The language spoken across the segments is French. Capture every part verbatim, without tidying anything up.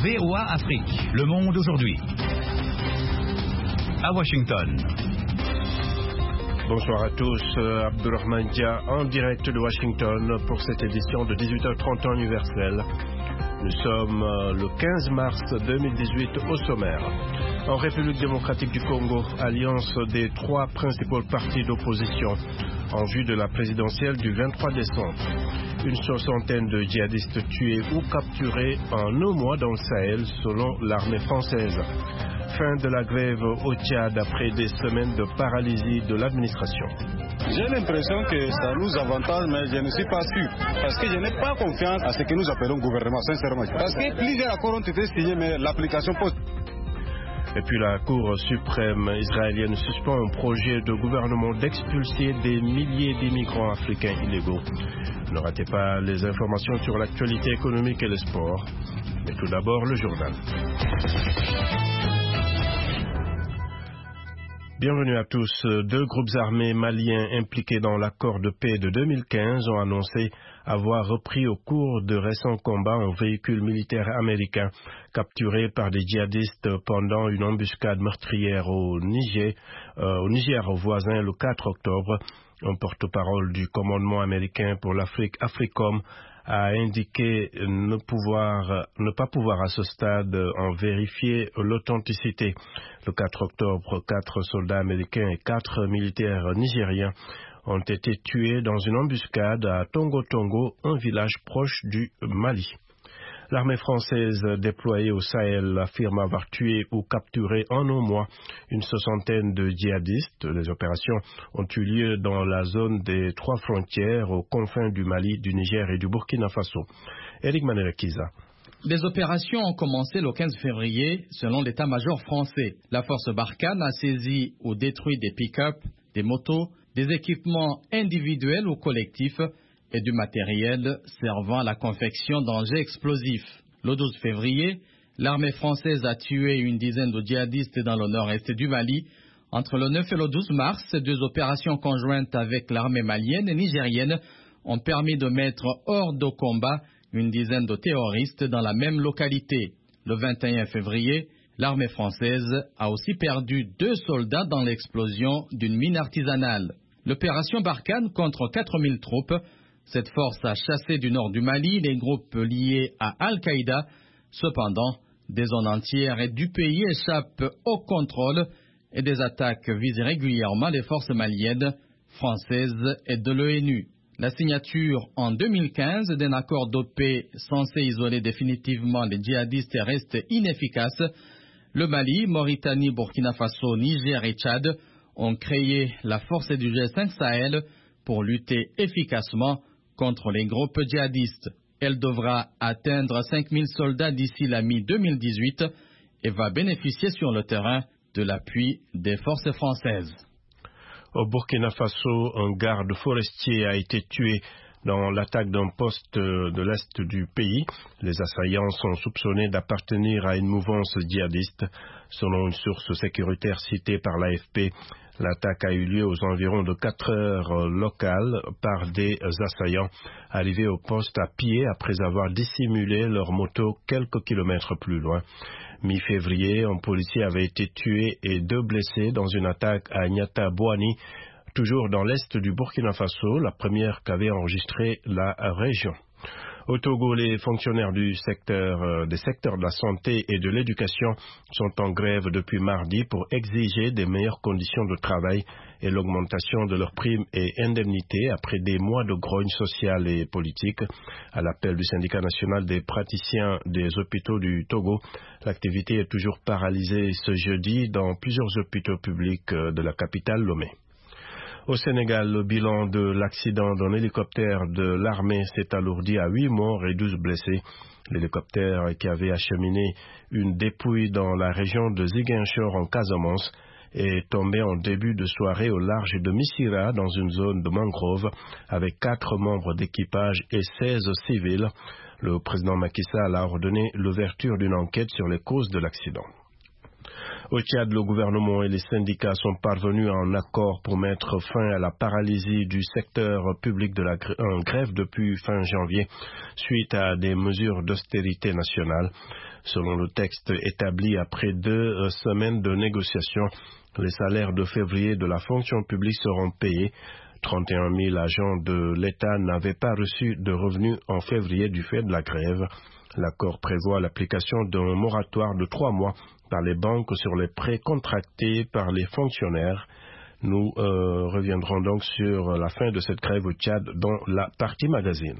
V O A Afrique. Le monde aujourd'hui. À Washington. Bonsoir à tous, Abdurrahman Dia en direct de Washington pour cette édition de dix-huit heures trente temps universel. Nous sommes le quinze mars deux mille dix-huit au sommaire. En République démocratique du Congo, alliance des trois principaux partis d'opposition en vue de la présidentielle du vingt-trois décembre. Une soixantaine de djihadistes tués ou capturés en un mois dans le Sahel selon l'armée française. Fin de la grève au Tchad après des semaines de paralysie de l'administration. J'ai l'impression que ça nous avantage, mais je ne suis pas sûr. Parce que je n'ai pas confiance à ce que nous appelons gouvernement, sincèrement. Parce que plusieurs accords ont été signés, mais l'application pose. Et puis la Cour suprême israélienne suspend un projet de gouvernement d'expulser des milliers d'immigrants africains illégaux. Ne ratez pas les informations sur l'actualité économique et le sport. Mais tout d'abord, le journal. Bienvenue à tous. Deux groupes armés maliens impliqués dans l'accord de paix de deux mille quinze ont annoncé avoir repris au cours de récents combats un véhicule militaire américain capturé par des djihadistes pendant une embuscade meurtrière au Niger, euh, au Niger voisin le quatre octobre. Un porte-parole du commandement américain pour l'Afrique, AFRICOM, a indiqué ne, pouvoir, ne pas pouvoir à ce stade en vérifier l'authenticité. Le quatre octobre, quatre soldats américains et quatre militaires nigériens ont été tués dans une embuscade à Tongo Tongo, un village proche du Mali. L'armée française déployée au Sahel affirme avoir tué ou capturé en un mois une soixantaine de djihadistes. Les opérations ont eu lieu dans la zone des trois frontières aux confins du Mali, du Niger et du Burkina Faso. Eric Manelekiza. Les opérations ont commencé le quinze février selon l'état-major français. La force Barkhane a saisi ou détruit des pick-up, des motos, des équipements individuels ou collectifs et du matériel servant à la confection d'engins explosifs. Le douze février, l'armée française a tué une dizaine de djihadistes dans le nord-est du Mali. Entre le neuf et le douze mars, deux opérations conjointes avec l'armée malienne et nigérienne ont permis de mettre hors de combat une dizaine de terroristes dans la même localité. Le vingt et un février, l'armée française a aussi perdu deux soldats dans l'explosion d'une mine artisanale. L'opération Barkhane contre quatre mille troupes. Cette force a chassé du nord du Mali les groupes liés à Al-Qaïda. Cependant, des zones entières du pays échappent au contrôle et des attaques visent régulièrement les forces maliennes, françaises et de l'ONU. La signature en deux mille quinze d'un accord de paix censé isoler définitivement les djihadistes reste inefficace. Le Mali, Mauritanie, Burkina Faso, Niger et Tchad ont créé la force du G cinq Sahel pour lutter efficacement contre les groupes djihadistes. Elle devra atteindre cinq mille soldats d'ici la mi-deux mille dix-huit et va bénéficier sur le terrain de l'appui des forces françaises. Au Burkina Faso, un garde forestier a été tué dans l'attaque d'un poste de l'est du pays. Les assaillants sont soupçonnés d'appartenir à une mouvance djihadiste. Selon une source sécuritaire citée par l'A F P, l'attaque a eu lieu aux environs de quatre heures locales par des assaillants arrivés au poste à pied après avoir dissimulé leur moto quelques kilomètres plus loin. Mi-février, un policier avait été tué et deux blessés dans une attaque à Nyata-Bouani, toujours dans l'est du Burkina Faso, la première qu'avait enregistrée la région. Au Togo, les fonctionnaires du secteur, euh, des secteurs de la santé et de l'éducation sont en grève depuis mardi pour exiger des meilleures conditions de travail et l'augmentation de leurs primes et indemnités après des mois de grogne sociale et politique. À l'appel du syndicat national des praticiens des hôpitaux du Togo, l'activité est toujours paralysée ce jeudi dans plusieurs hôpitaux publics de la capitale Lomé. Au Sénégal, le bilan de l'accident d'un hélicoptère de l'armée s'est alourdi à huit morts et douze blessés. L'hélicoptère qui avait acheminé une dépouille dans la région de Ziguinchor en Casamance est tombé en début de soirée au large de Missira dans une zone de mangrove avec quatre membres d'équipage et seize civils. Le président Macky Sall a ordonné l'ouverture d'une enquête sur les causes de l'accident. Au Tchad, le gouvernement et les syndicats sont parvenus à un accord pour mettre fin à la paralysie du secteur public de la en grève depuis fin janvier, suite à des mesures d'austérité nationale. Selon le texte établi après deux semaines de négociations, les salaires de février de la fonction publique seront payés. trente et un mille agents de l'État n'avaient pas reçu de revenus en février du fait de la grève. L'accord prévoit l'application d'un moratoire de trois mois par les banques sur les prêts contractés par les fonctionnaires. Nous euh, reviendrons donc sur la fin de cette grève au Tchad dans la partie magazine.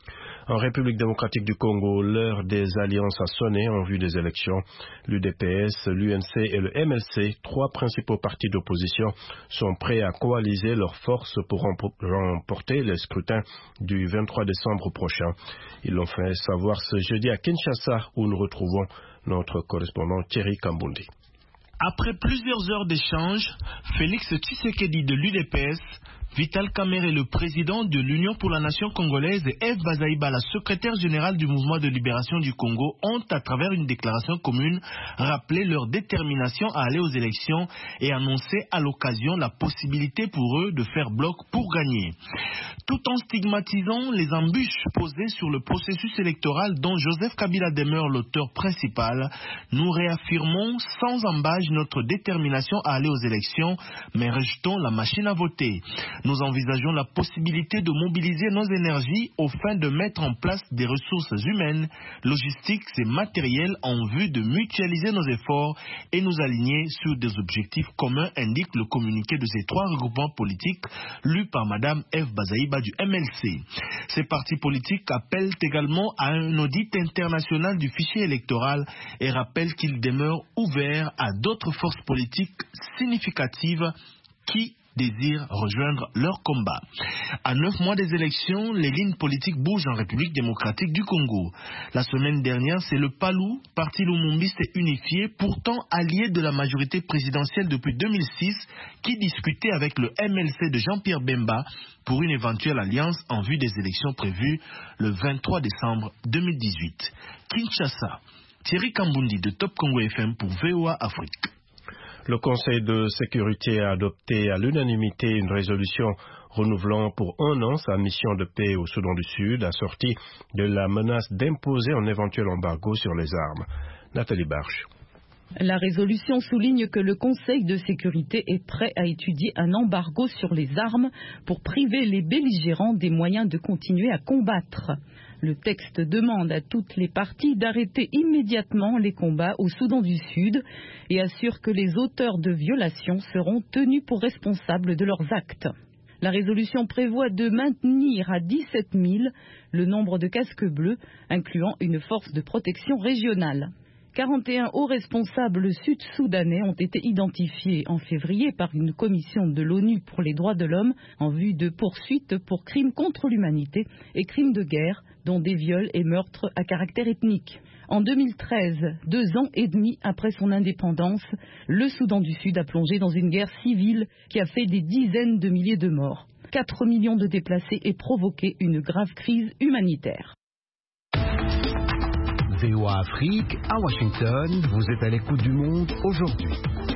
En République démocratique du Congo, l'heure des alliances a sonné en vue des élections. L'U D P S, l'U N C et le M L C, trois principaux partis d'opposition, sont prêts à coaliser leurs forces pour remporter les scrutins du vingt-trois décembre prochain. Ils l'ont fait savoir ce jeudi à Kinshasa, où nous retrouvons notre correspondant Thierry Kambundi. Après plusieurs heures d'échanges, Félix Tshisekedi de l'U D P S, Vital Kamerhe, le président de l'Union pour la Nation congolaise, et Eve Bazaïba, la secrétaire générale du mouvement de libération du Congo, ont, à travers une déclaration commune, rappelé leur détermination à aller aux élections et annoncé à l'occasion la possibilité pour eux de faire bloc pour gagner. Tout en stigmatisant les embûches posées sur le processus électoral dont Joseph Kabila demeure l'auteur principal, nous réaffirmons sans embâche notre détermination à aller aux élections, mais rejetons la machine à voter. Nous envisageons la possibilité de mobiliser nos énergies aux fins de mettre en place des ressources humaines, logistiques et matérielles en vue de mutualiser nos efforts et nous aligner sur des objectifs communs, indique le communiqué de ces trois regroupements politiques lu par Madame Eve Bazaïba du M L C. Ces partis politiques appellent également à un audit international du fichier électoral et rappellent qu'ils demeurent ouverts à d'autres forces politiques significatives qui désirent rejoindre leur combat. À neuf mois des élections, les lignes politiques bougent en République démocratique du Congo. La semaine dernière, c'est le PALU, Parti lumumbiste et unifié, pourtant allié de la majorité présidentielle depuis deux mille six, qui discutait avec le M L C de Jean-Pierre Bemba pour une éventuelle alliance en vue des élections prévues le vingt-trois décembre deux mille dix-huit. Kinshasa, Thierry Kambundi de Top Congo F M pour V O A Afrique. Le Conseil de sécurité a adopté à l'unanimité une résolution renouvelant pour un an sa mission de paix au Soudan du Sud, assortie de la menace d'imposer un éventuel embargo sur les armes. Nathalie Barche. La résolution souligne que le Conseil de sécurité est prêt à étudier un embargo sur les armes pour priver les belligérants des moyens de continuer à combattre. Le texte demande à toutes les parties d'arrêter immédiatement les combats au Soudan du Sud et assure que les auteurs de violations seront tenus pour responsables de leurs actes. La résolution prévoit de maintenir à dix-sept mille le nombre de casques bleus, incluant une force de protection régionale. quarante et un hauts responsables sud-soudanais ont été identifiés en février par une commission de l'ONU pour les droits de l'homme en vue de poursuites pour crimes contre l'humanité et crimes de guerre, dont des viols et meurtres à caractère ethnique. En deux mille treize, deux ans et demi après son indépendance, le Soudan du Sud a plongé dans une guerre civile qui a fait des dizaines de milliers de morts, quatre millions de déplacés et provoqué une grave crise humanitaire. V O A Afrique, à Washington, vous êtes à l'écoute du monde aujourd'hui.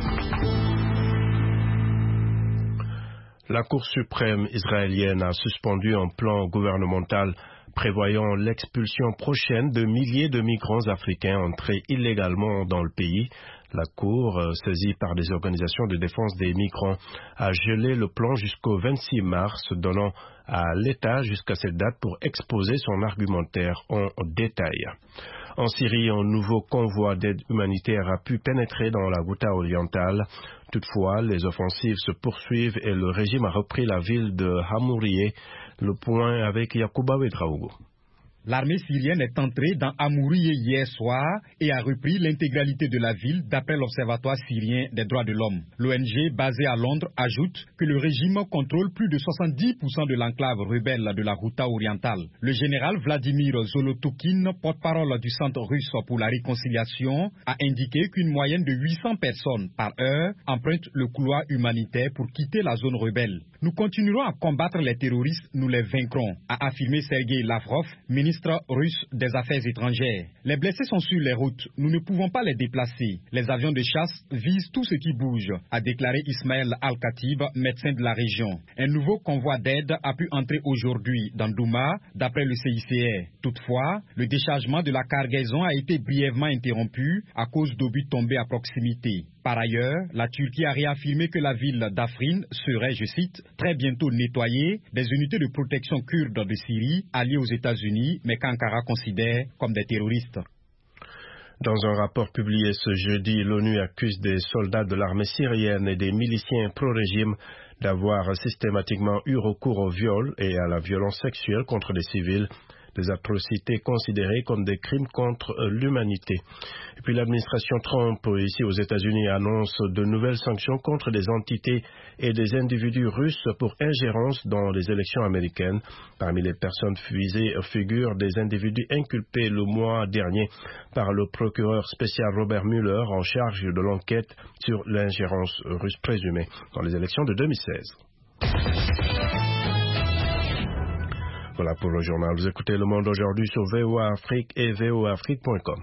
La Cour suprême israélienne a suspendu un plan gouvernemental prévoyant l'expulsion prochaine de milliers de migrants africains entrés illégalement dans le pays. La Cour, saisie par des organisations de défense des migrants, a gelé le plan jusqu'au vingt-six mars, donnant à l'État jusqu'à cette date pour exposer son argumentaire en détail. En Syrie, un nouveau convoi d'aide humanitaire a pu pénétrer dans la Ghouta orientale. Toutefois, les offensives se poursuivent et le régime a repris la ville de Hamouriye. Le point avec Yacouba Ouedraogo. L'armée syrienne est entrée dans Hamouriye hier soir et a repris l'intégralité de la ville d'après l'Observatoire syrien des droits de l'homme. L'O N G basée à Londres ajoute que le régime contrôle plus de soixante-dix pour cent de l'enclave rebelle de la Ghouta orientale. Le général Vladimir Zolotoukhin, porte-parole du Centre russe pour la réconciliation, a indiqué qu'une moyenne de huit cents personnes par heure empruntent le couloir humanitaire pour quitter la zone rebelle. Nous continuerons à combattre les terroristes, nous les vaincrons, a affirmé Sergei Lavrov, ministre ministre russe des Affaires étrangères. Les blessés sont sur les routes. Nous ne pouvons pas les déplacer. Les avions de chasse visent tout ce qui bouge, a déclaré Ismaël Al-Khatib, médecin de la région. Un nouveau convoi d'aide a pu entrer aujourd'hui dans Douma, d'après le C I C R. Toutefois, le déchargement de la cargaison a été brièvement interrompu à cause d'obus tombés à proximité. Par ailleurs, la Turquie a réaffirmé que la ville d'Afrin serait, je cite, très bientôt nettoyée des unités de protection kurdes de Syrie alliées aux États-Unis, mais qu'Ankara considère comme des terroristes. Dans un rapport publié ce jeudi, l'ONU accuse des soldats de l'armée syrienne et des miliciens pro-régime d'avoir systématiquement eu recours au viol et à la violence sexuelle contre les civils, des atrocités considérées comme des crimes contre l'humanité. Et puis l'administration Trump ici aux États-Unis annonce de nouvelles sanctions contre des entités et des individus russes pour ingérence dans les élections américaines. Parmi les personnes visées figurent des individus inculpés le mois dernier par le procureur spécial Robert Mueller en charge de l'enquête sur l'ingérence russe présumée dans les élections de deux mille seize. Voilà pour le journal. Vous écoutez Le Monde aujourd'hui sur V O A Afrique et V O A Afrique point com.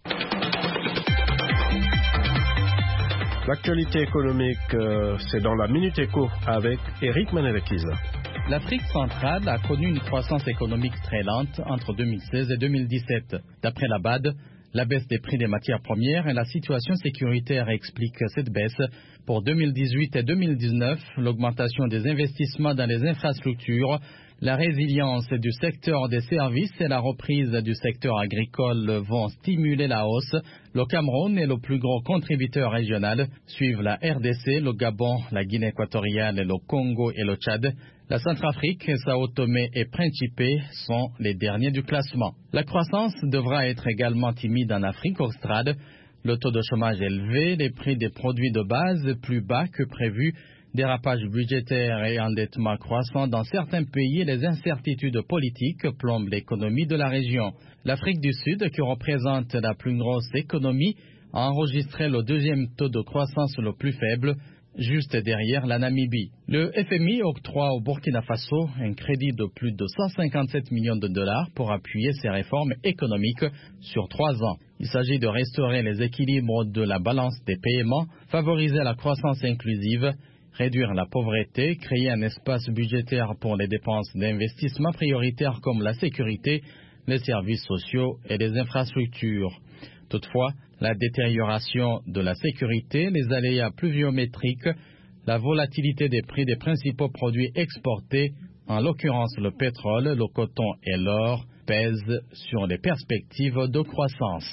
L'actualité économique, euh, c'est dans la Minute Éco avec Eric Manerekiza. L'Afrique centrale a connu une croissance économique très lente entre deux mille seize et deux mille dix-sept. D'après la B A D, la baisse des prix des matières premières et la situation sécuritaire expliquent cette baisse. Pour deux mille dix-huit et deux mille dix-neuf, l'augmentation des investissements dans les infrastructures, la résilience du secteur des services et la reprise du secteur agricole vont stimuler la hausse. Le Cameroun est le plus gros contributeur régional. Suivent la R D C, le Gabon, la Guinée équatoriale, le Congo et le Tchad. La Centrafrique, Sao Tomé et Principe sont les derniers du classement. La croissance devra être également timide en Afrique australe. Le taux de chômage élevé, les prix des produits de base plus bas que prévu, dérapage budgétaire et endettement croissant dans certains pays et les incertitudes politiques plombent l'économie de la région. L'Afrique du Sud, qui représente la plus grosse économie, a enregistré le deuxième taux de croissance le plus faible, juste derrière la Namibie. Le F M I octroie au Burkina Faso un crédit de plus de cent cinquante-sept millions de dollars pour appuyer ses réformes économiques sur trois ans. Il s'agit de restaurer les équilibres de la balance des paiements, favoriser la croissance inclusive, réduire la pauvreté, créer un espace budgétaire pour les dépenses d'investissement prioritaires comme la sécurité, les services sociaux et les infrastructures. Toutefois, la détérioration de la sécurité, les aléas pluviométriques, la volatilité des prix des principaux produits exportés, en l'occurrence le pétrole, le coton et l'or, pèsent sur les perspectives de croissance.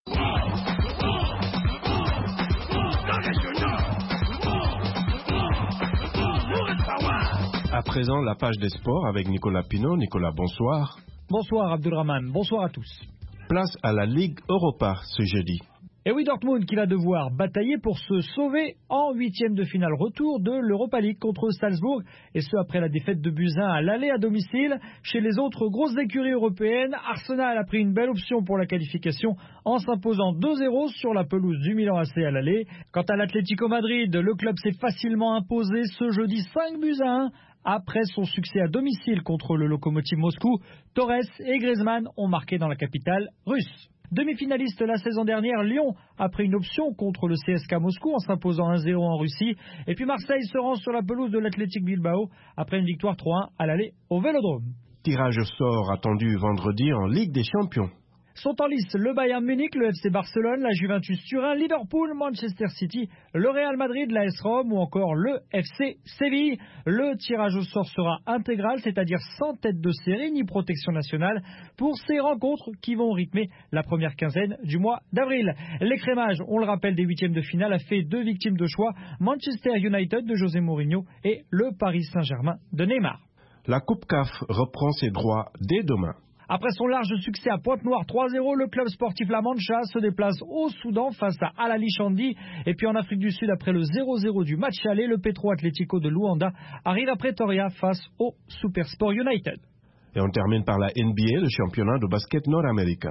À présent, la page des sports avec Nicolas Pinault. Nicolas, bonsoir. Bonsoir Abdelrahman, bonsoir à tous. Place à la Ligue Europa ce jeudi. Et oui, Dortmund qui va devoir batailler pour se sauver en huitième de finale retour de l'Europa League contre Salzbourg, et ce après la défaite de Buzyn à l'aller à domicile. Chez les autres grosses écuries européennes, Arsenal a pris une belle option pour la qualification en s'imposant deux zéro sur la pelouse du Milan A C à l'aller. Quant à l'Atlético Madrid, le club s'est facilement imposé ce jeudi cinq buts à un. Après son succès à domicile contre le Lokomotiv Moscou, Torres et Griezmann ont marqué dans la capitale russe. Demi-finaliste la saison dernière, Lyon a pris une option contre le C S K A Moscou en s'imposant un zéro en Russie. Et puis Marseille se rend sur la pelouse de l'Athletic Bilbao après une victoire trois un à l'aller au Vélodrome. Tirage au sort attendu vendredi en Ligue des Champions. Sont en lice le Bayern Munich, le F C Barcelone, la Juventus Turin, Liverpool, Manchester City, le Real Madrid, l'A S Rome ou encore le F C Séville. Le tirage au sort sera intégral, c'est-à-dire sans tête de série ni protection nationale pour ces rencontres qui vont rythmer la première quinzaine du mois d'avril. L'écrémage, on le rappelle, des huitièmes de finale a fait deux victimes de choix, Manchester United de José Mourinho et le Paris Saint-Germain de Neymar. La Coupe C A F reprend ses droits dès demain. Après son large succès à Pointe-Noire trois zéro, le club sportif La Mancha se déplace au Soudan face à Al Ahly Chandi. Et puis en Afrique du Sud, après le zéro zéro du match aller, le Petro Atlético de Luanda arrive à Pretoria face au Supersport United. Et on termine par la N B A, le championnat de basket nord-américain.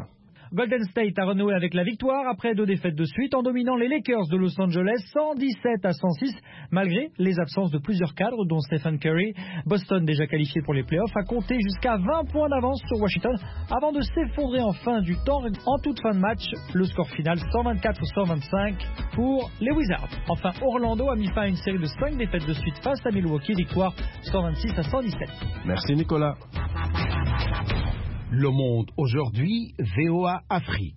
Golden State a renoué avec la victoire après deux défaites de suite en dominant les Lakers de Los Angeles cent dix-sept à cent six malgré les absences de plusieurs cadres dont Stephen Curry. Boston, déjà qualifié pour les playoffs, a compté jusqu'à vingt points d'avance sur Washington avant de s'effondrer en fin du temps. En toute fin de match, le score final cent vingt-quatre à cent vingt-cinq pour les Wizards. Enfin, Orlando a mis fin à une série de cinq défaites de suite face à Milwaukee, victoire cent vingt-six à cent dix-sept. Merci Nicolas. Le Monde aujourd'hui, V O A Afrique.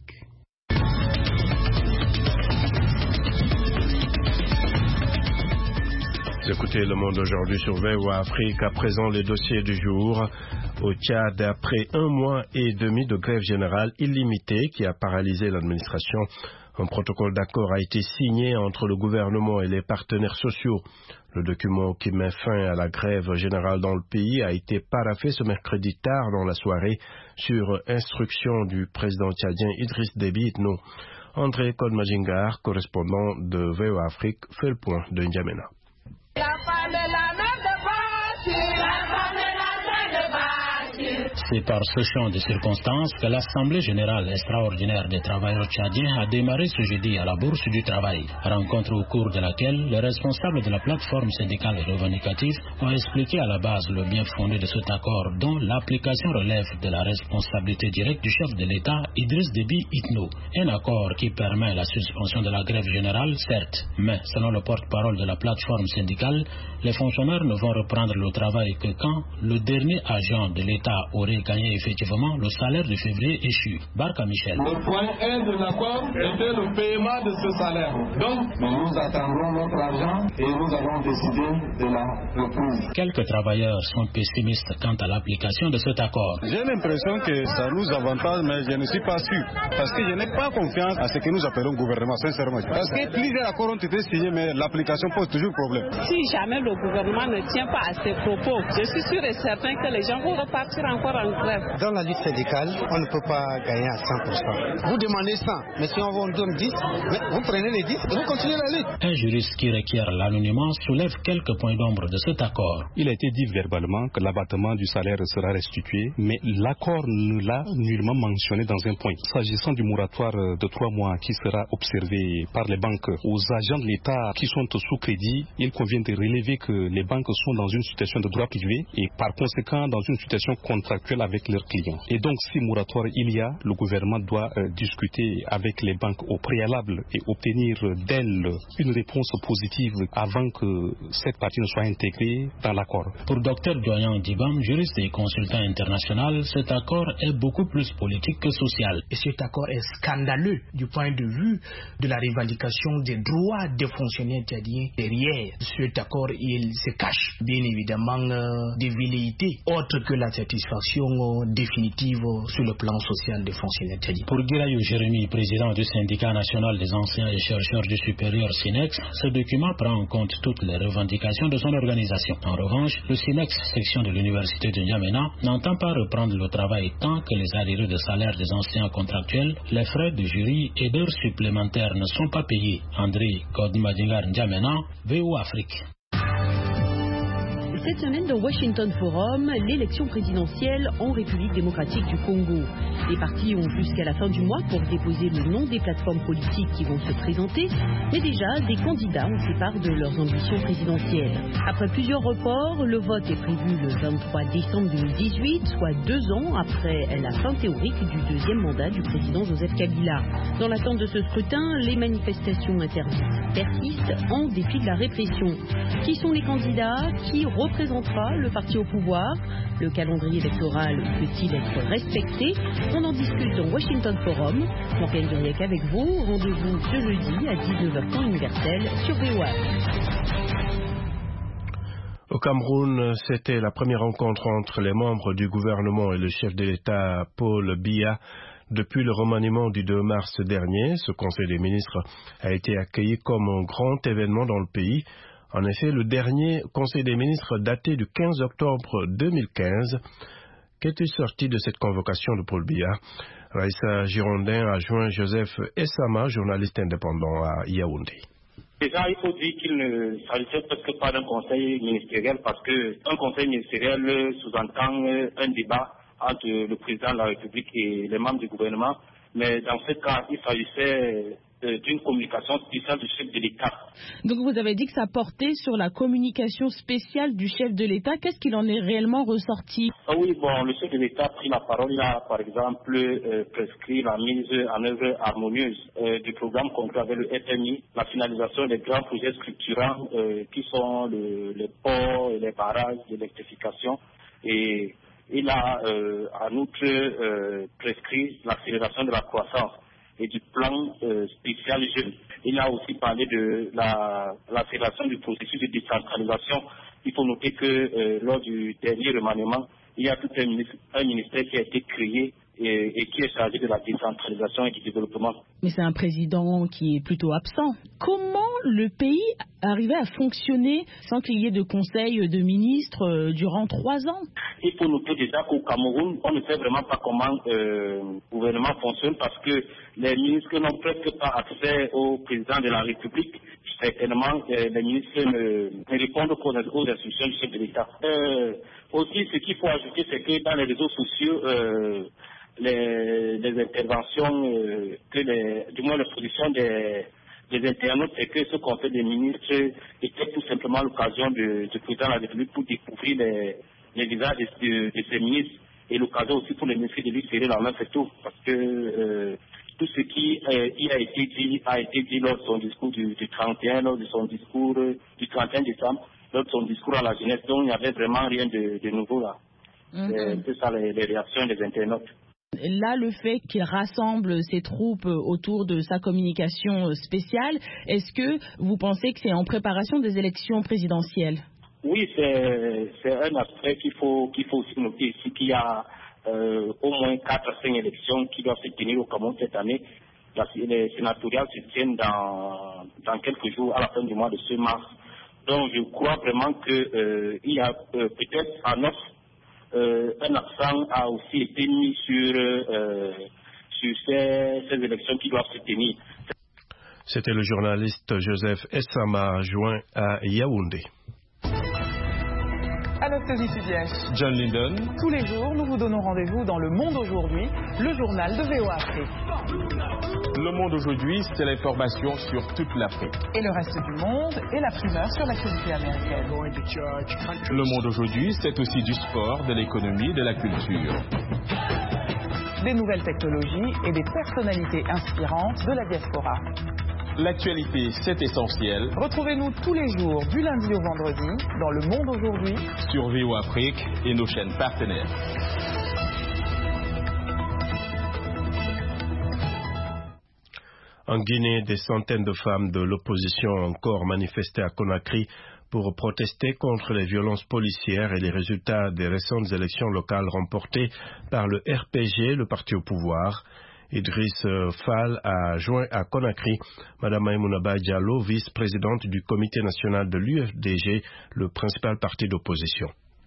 Vous écoutez Le Monde aujourd'hui sur V O A Afrique. À présent, les dossiers du jour. Au Tchad, après un mois et demi de grève générale illimitée qui a paralysé l'administration, un protocole d'accord a été signé entre le gouvernement et les partenaires sociaux. Le document qui met fin à la grève générale dans le pays a été paraphé ce mercredi tard dans la soirée sur instruction du président tchadien Idriss Déby Itno. André Kodmajingar, correspondant de V O A Afrique, fait le point de N'Djamena. C'est par ce champ de circonstances que l'Assemblée générale extraordinaire des travailleurs tchadiens a démarré ce jeudi à la Bourse du Travail, rencontre au cours de laquelle les responsables de la plateforme syndicale et revendicative ont expliqué à la base le bien fondé de cet accord dont l'application relève de la responsabilité directe du chef de l'État, Idriss Déby Itno. Un accord qui permet la suspension de la grève générale, certes, mais selon le porte-parole de la plateforme syndicale, les fonctionnaires ne vont reprendre le travail que quand le dernier agent de l'État aurait gagné effectivement le salaire de février échu. Barka Michel. Le point un de l'accord était le paiement de ce salaire. Donc, nous attendrons notre argent et nous avons décidé de la reprise. Quelques travailleurs sont pessimistes quant à l'application de cet accord. J'ai l'impression que ça nous avantage, mais je ne suis pas sûr. Parce que je n'ai pas confiance à ce que nous appelons gouvernement, sincèrement. Parce que plusieurs accords ont été signés, mais l'application pose toujours problème. Si jamais le gouvernement ne tient pas à ses propos, je suis sûr et certain que les gens vont repartir encore en grève. Dans la lutte syndicale, on ne peut pas gagner à cent pour cent. Vous demandez cent, mais si on vous donne dix, vous prenez les dix et vous continuez la lutte. Un juriste qui requiert l'anonymat soulève quelques points d'ombre de cet accord. Il a été dit verbalement que l'abattement du salaire sera restitué, mais l'accord ne l'a nullement mentionné dans un point. S'agissant du moratoire de trois mois qui sera observé par les banques aux agents de l'État qui sont sous crédit, il convient de relever que les banques sont dans une situation de droit privé et par conséquent dans une situation contractuelle avec leurs clients. Et donc si moratoire il y a, le gouvernement doit euh, discuter avec les banques au préalable et obtenir d'elles une réponse positive avant que cette partie ne soit intégrée dans l'accord. Pour Dr Doyan Dibam, juriste et consultant international, cet accord est beaucoup plus politique que social. Et cet accord est scandaleux du point de vue de la revendication des droits des fonctionnaires tchadiens. Derrière cet accord, il se cache bien évidemment euh, des velléités autres que la satisfaction euh, définitive euh, sur le plan social des fonctionnaires tchadiens. Pour Guirayo Jérémy, président du syndicat national des anciens et chercheurs du supérieur SINEX, ce document prend en compte toutes les revendications de son organisation. En revanche, le SINEX, section de l'université de N'Djamena, n'entend pas reprendre le travail tant que les arriérés de salaire des anciens contractuels, les frais de jury et d'heures supplémentaires ne sont pas payés. André Kodmadingar N'Djamena, V O A Afrique. Cette semaine, dans Washington Forum, l'élection présidentielle en République démocratique du Congo. Les partis ont jusqu'à la fin du mois pour déposer le nom des plateformes politiques qui vont se présenter, mais déjà, des candidats ont fait part de leurs ambitions présidentielles. Après plusieurs reports, le vote est prévu le vingt-trois décembre deux mille dix-huit, soit deux ans après la fin théorique du deuxième mandat du président Joseph Kabila. Dans l'attente de ce scrutin, les manifestations interdites persistent en dépit de la répression. Qui sont les candidats? Qui représentera le parti au pouvoir? Le calendrier électoral peut-il être respecté? On en discute dans Washington Forum. Morgane Duriac avec vous. Rendez-vous ce jeudi à dix-neuf heures temps universel sur V O A. Au Cameroun, c'était la première rencontre entre les membres du gouvernement et le chef de l'État Paul Biya depuis le remaniement du deux mars dernier. Ce Conseil des ministres a été accueilli comme un grand événement dans le pays. En effet, le dernier Conseil des ministres daté du quinze octobre deux mille quinze. Qu'est-il sorti de cette convocation de Paul Biya? Raissa Girondin a joint Joseph Essama, journaliste indépendant à Yaoundé. Déjà, il faut dire qu'il ne s'agissait presque pas d'un conseil ministériel parce qu'un conseil ministériel sous-entend un débat entre le président de la République et les membres du gouvernement. Mais dans ce cas, il s'agissait euh, d'une communication spéciale du chef de l'État. Donc vous avez dit que ça portait sur la communication spéciale du chef de l'État. Qu'est-ce qu'il en est réellement ressorti? Ah oui, bon, le chef de l'État a pris la parole. Il a, par exemple, euh, prescrit la mise en œuvre harmonieuse euh, du programme concret avec le F M I, la finalisation des grands projets structurants euh, qui sont le, les ports et les barrages d'électrification. Et il a euh, en outre euh, prescrit l'accélération de la croissance et du plan euh, spécial jeune. Il a aussi parlé de la, l'accélération du processus de décentralisation. Il faut noter que euh, lors du dernier remaniement, il y a tout un ministère, un ministère qui a été créé et, et qui est chargé de la décentralisation et du développement. Mais c'est un président qui est plutôt absent. Comment le pays arrivait à fonctionner sans qu'il y ait de conseil de ministres euh, durant trois ans? Il faut noter déjà qu'au Cameroun, on ne sait vraiment pas comment euh, le gouvernement fonctionne parce que les ministres n'ont presque pas accès au président de la République. Certainement, euh, les ministres ne, ne répondent qu'aux, aux instructions du chef de l'État. Euh, aussi, ce qu'il faut ajouter, c'est que dans les réseaux sociaux, euh, les, les interventions, euh, que les, du moins la position des, des internautes, c'est que ce qu'on fait des ministres était tout simplement l'occasion de, du président de la République pour découvrir les, les visages de, de, de ces ministres et l'occasion aussi pour les ministres de lui serrer la main, c'est tout. Parce que euh, tout ce qui euh, il a été dit a été dit lors de son discours du, du trente et un, lors de son discours euh, du trente et un décembre, lors de son discours à la jeunesse. Donc il n'y avait vraiment rien de, de nouveau là. Mm-hmm. C'est ça les, les réactions des internautes. Là, le fait qu'il rassemble ses troupes autour de sa communication spéciale, est-ce que vous pensez que c'est en préparation des élections présidentielles? Oui, c'est, c'est un aspect qu'il faut, qu'il faut aussi noter ici, qu'il y a euh, au moins quatre à cinq élections qui doivent se tenir au Cameroun cette année. La, les sénatoriales se tiennent dans, dans quelques jours, à la fin du mois de ce mars. Donc, je crois vraiment qu'il euh, y a euh, peut-être en offre Euh, un accent a aussi été mis sur, euh, sur ces, ces élections qui doivent se tenir. C'était le journaliste Joseph Essama, joint à Yaoundé. Anastasie Sidièche, John Lindon. Tous les jours, nous vous donnons rendez-vous dans Le Monde aujourd'hui, le journal de V O A Afrique. Le Monde aujourd'hui, c'est l'information sur toute l'Afrique. Et le reste du monde et la primeur sur l'actualité américaine. Le Monde aujourd'hui, c'est aussi du sport, de l'économie, de la culture. Des nouvelles technologies et des personnalités inspirantes de la diaspora. L'actualité, c'est essentiel. Retrouvez-nous tous les jours, du lundi au vendredi, dans Le Monde aujourd'hui, sur V O A Afrique et nos chaînes partenaires. En Guinée, des centaines de femmes de l'opposition ont encore manifesté à Conakry pour protester contre les violences policières et les résultats des récentes élections locales remportées par le R P G, le parti au pouvoir. Idriss Fall a joint à Conakry Mme Maïmouna Diallo, vice-présidente du comité national de l'U F D G, le principal parti d'opposition.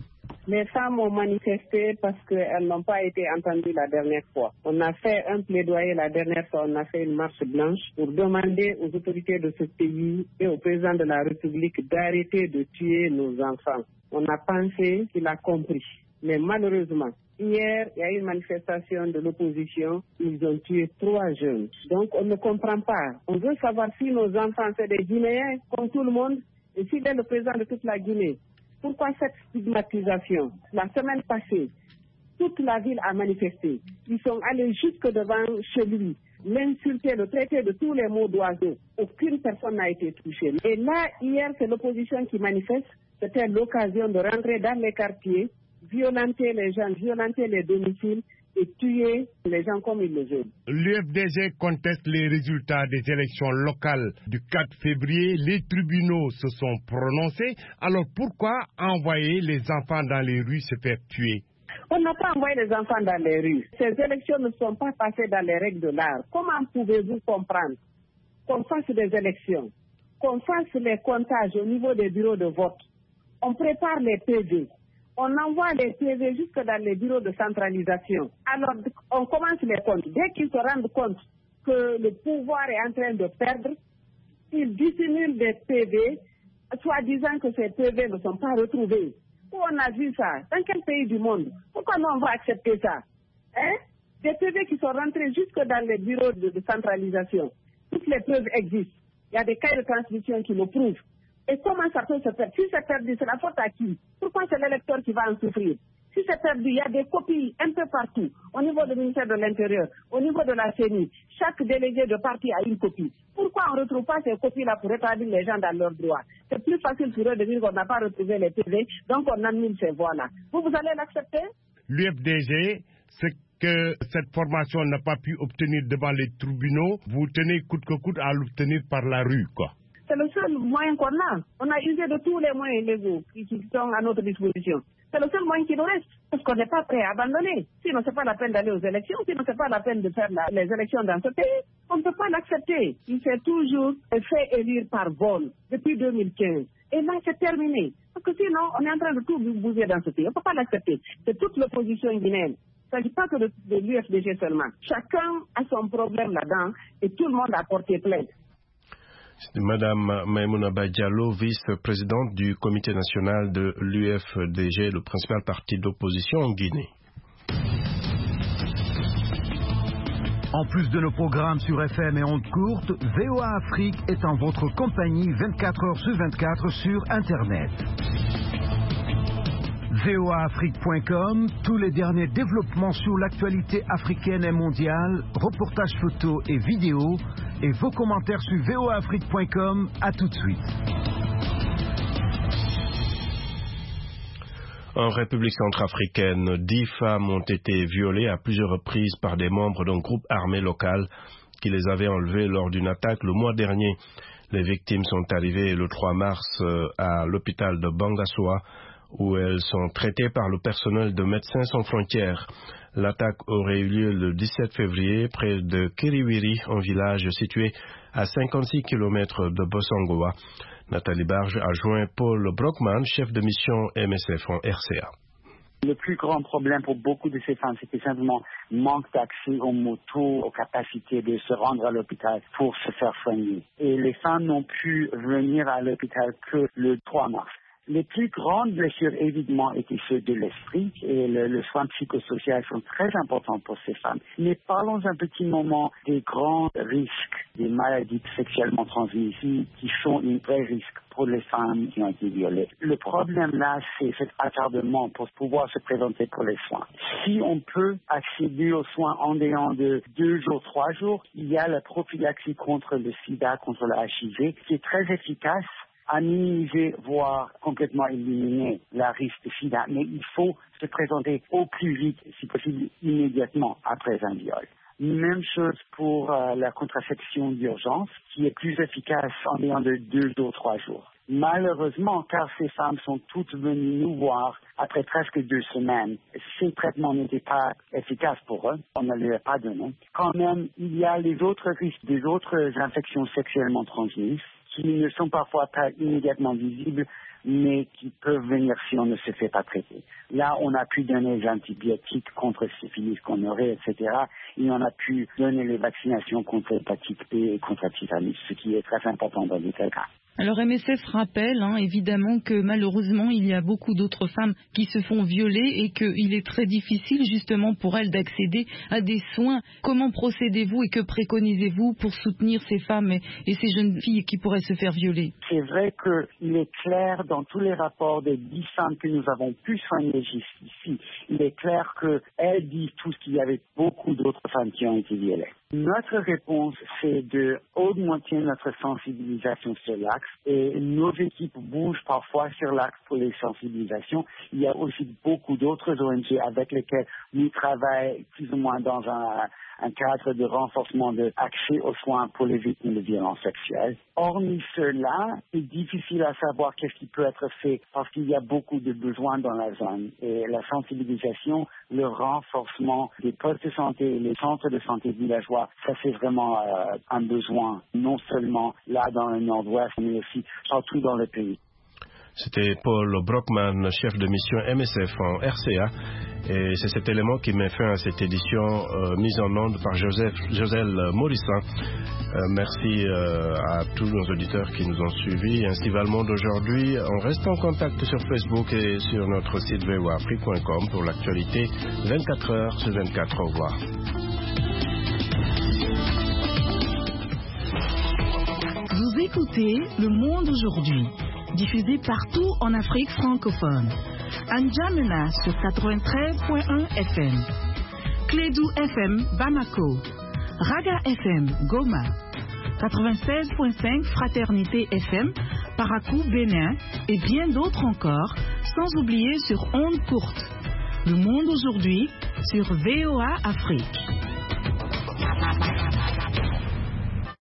Les femmes ont manifesté parce qu'elles n'ont pas été entendues la dernière fois. On a fait un plaidoyer la dernière fois, on a fait une marche blanche pour demander aux autorités de ce pays et au président de la République d'arrêter de tuer nos enfants. On a pensé qu'il a compris, mais malheureusement, hier, il y a eu une manifestation de l'opposition, ils ont tué trois jeunes. Donc on ne comprend pas. On veut savoir si nos enfants, c'est des Guinéens comme tout le monde, et s'il est le président de toute la Guinée. Pourquoi cette stigmatisation? La semaine passée, toute la ville a manifesté. Ils sont allés jusque devant chez lui, l'insulter, le traiter de tous les mots d'oiseau. Aucune personne n'a été touchée. Et là, hier, c'est l'opposition qui manifeste. C'était l'occasion de rentrer dans les quartiers, violenter les gens, violenter les domiciles et tuer les gens comme ils le veulent. L'U F D G conteste les résultats des élections locales du quatre février. Les tribunaux se sont prononcés. Alors pourquoi envoyer les enfants dans les rues se faire tuer? On n'a pas envoyé les enfants dans les rues. Ces élections ne sont pas passées dans les règles de l'art. Comment pouvez-vous comprendre qu'on fasse des élections, qu'on fasse les comptages au niveau des bureaux de vote, on prépare les P V, on envoie les P V jusque dans les bureaux de centralisation. Alors, on commence les comptes. Dès qu'ils se rendent compte que le pouvoir est en train de perdre, ils dissimulent des P V, soit disant que ces P V ne sont pas retrouvés. Où on a vu ça? Dans quel pays du monde? Pourquoi nous on va accepter ça? Hein? Des P V qui sont rentrés jusque dans les bureaux de, de centralisation. Toutes les preuves existent. Il y a des cahiers de transmission qui le prouvent. Et comment ça peut se faire? Si c'est perdu, c'est la faute à qui? Pourquoi c'est l'électeur qui va en souffrir? Si c'est perdu, il y a des copies un peu partout, au niveau du ministère de l'Intérieur, au niveau de la C E N I. Chaque délégué de parti a une copie. Pourquoi on ne retrouve pas ces copies-là pour rétablir les gens dans leurs droits? C'est plus facile pour eux de dire qu'on n'a pas retrouvé les P V, donc on annule ces voix-là. Vous, vous allez l'accepter? L'U F D G, c'est que cette formation n'a pas pu obtenir devant les tribunaux, vous tenez coûte que coûte à l'obtenir par la rue, quoi. C'est le seul moyen qu'on a. On a usé de tous les moyens légaux qui, qui sont à notre disposition. C'est le seul moyen qui nous reste, parce qu'on n'est pas prêt à abandonner. Sinon, c'est pas la peine d'aller aux élections, sinon, c'est pas la peine de faire la, les élections dans ce pays. On ne peut pas l'accepter. Il s'est toujours fait élire par vol depuis deux mille quinze. Et là, c'est terminé. Parce que sinon, on est en train de tout bouger dans ce pays. On ne peut pas l'accepter. C'est toute l'opposition guinéenne. Il ne s'agit pas que de, de l'U F D G seulement. Chacun a son problème là-dedans et tout le monde a porté plainte. C'est Madame Maïmouna Badialo, vice-présidente du comité national de l'U F D G, le principal parti d'opposition en Guinée. En plus de nos programmes sur F M et ondes courtes, V O A Afrique est en votre compagnie vingt-quatre heures sur vingt-quatre sur Internet. V O A Afrique point com, tous les derniers développements sur l'actualité africaine et mondiale, reportages photos et vidéos, et vos commentaires sur V O A Afrique point com. À tout de suite. En République centrafricaine, dix femmes ont été violées à plusieurs reprises par des membres d'un groupe armé local qui les avait enlevées lors d'une attaque le mois dernier. Les victimes sont arrivées le trois mars à l'hôpital de Bangassoa, où elles sont traitées par le personnel de Médecins sans frontières. L'attaque aurait eu lieu le dix-sept février près de Kiriwiri, un village situé à cinquante-six kilomètres de Bossangoa. Nathalie Barge a joint Paul Brockman, chef de mission M S F en R C A. Le plus grand problème pour beaucoup de ces femmes, c'était simplement manque d'accès aux motos, aux capacités de se rendre à l'hôpital pour se faire soigner. Et les femmes n'ont pu venir à l'hôpital que le trois mars. Les plus grandes blessures, évidemment, étaient ceux de l'esprit et le, le soin psychosocial sont très importants pour ces femmes. Mais parlons un petit moment des grands risques des maladies sexuellement transmissibles qui sont un vrai risque pour les femmes qui ont été violées. Le problème là, c'est cet attardement pour pouvoir se présenter pour les soins. Si on peut accéder aux soins en dehors de deux jours, trois jours, il y a la prophylaxie contre le sida, contre le H I V, qui est très efficace à minimiser, voire complètement éliminer la risque de sida. Mais il faut se présenter au plus vite, si possible immédiatement après un viol. Même chose pour euh, la contraception d'urgence, qui est plus efficace en ayant de deux jours, trois jours. Malheureusement, car ces femmes sont toutes venues nous voir après presque deux semaines, ces traitements n'étaient pas efficaces pour eux, on ne les a pas donnés. Quand même, il y a les autres risques des autres infections sexuellement transmises, qui ne sont parfois pas immédiatement visibles, mais qui peuvent venir si on ne se fait pas traiter. Là, on a pu donner les antibiotiques contre syphilis qu'on aurait, et cetera. Et on a pu donner les vaccinations contre l'hépatite B et contre la tétanus, ce qui est très important dans les tels cas. Alors M S F rappelle hein, évidemment que malheureusement il y a beaucoup d'autres femmes qui se font violer et qu'il est très difficile justement pour elles d'accéder à des soins. Comment procédez-vous et que préconisez-vous pour soutenir ces femmes et, et ces jeunes filles qui pourraient se faire violer? C'est vrai qu'il est clair dans tous les rapports des dix femmes que nous avons pu soigner jusqu'ici, il est clair qu'elles disent tous qu'il y avait beaucoup d'autres femmes qui ont été violées. Notre réponse, c'est d'augmenter notre sensibilisation sur l'axe et nos équipes bougent parfois sur l'axe pour les sensibilisations. Il y a aussi beaucoup d'autres O N G avec lesquelles nous travaillons plus ou moins dans un, un cadre de renforcement de l'accès aux soins pour les victimes de violences sexuelles. Hormis cela, c'est difficile à savoir qu'est-ce qui peut être fait parce qu'il y a beaucoup de besoins dans la zone. Et la sensibilisation, le renforcement des postes de santé et les centres de santé villageois, ça c'est vraiment euh, un besoin, non seulement là dans le nord-ouest, mais aussi partout dans le pays. C'était Paul Brockman, chef de mission M S F en R C A. Et c'est cet élément qui met fin à cette édition euh, mise en onde par Joseph, Joselle Morissin. Euh, merci euh, à tous nos auditeurs qui nous ont suivis. Ainsi va le monde aujourd'hui. On reste en contact sur Facebook et sur notre site v o a afrique point com pour l'actualité vingt-quatre heures sur vingt-quatre. Au revoir. Vous écoutez Le Monde aujourd'hui, diffusé partout en Afrique francophone. N'Djamena sur quatre-vingt-treize point un F M, Clédou F M Bamako, Raga F M Goma, quatre-vingt-seize point cinq Fraternité F M Parakou Bénin et bien d'autres encore, sans oublier sur ondes courtes. Le Monde aujourd'hui sur V O A Afrique.